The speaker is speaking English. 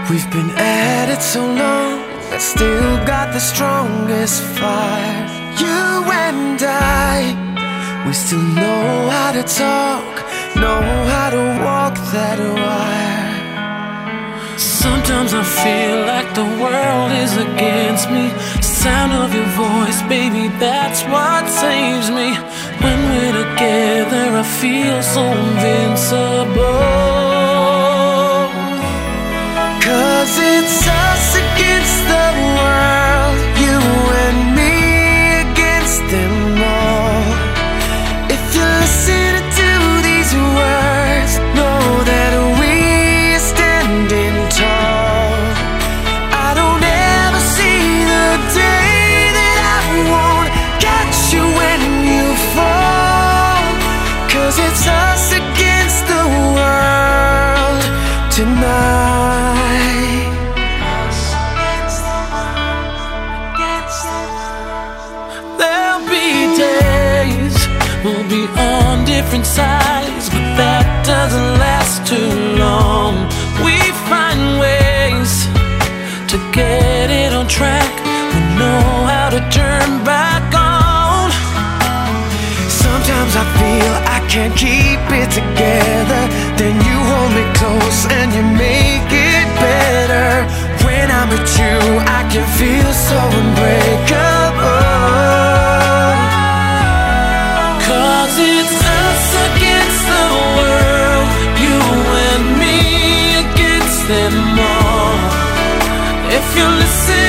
We've been at it so long, I still got the strongest fire. You and I, we still know how to talk, know how to walk that wire. Sometimes I feel like the world is against me. Sound of your voice, baby, that's what saves me. When we're together, I feel so invincible. 'Cause it's us against the world, you and me against them all. If you're listening to these words, know that we're standing tall. I don't ever see the day that I won't catch you when you fall. 'Cause it's us against the world tonight. There'll be days we'll be on different sides, but that doesn't last too long. We find ways to get it on track. We know how to turn back on. Sometimes I feel I can't keep it together, then you hold me close and you make it better. When I'm with you, I can feel so unbreakable. 'Cause it's us against the world, you and me against them all. If you listen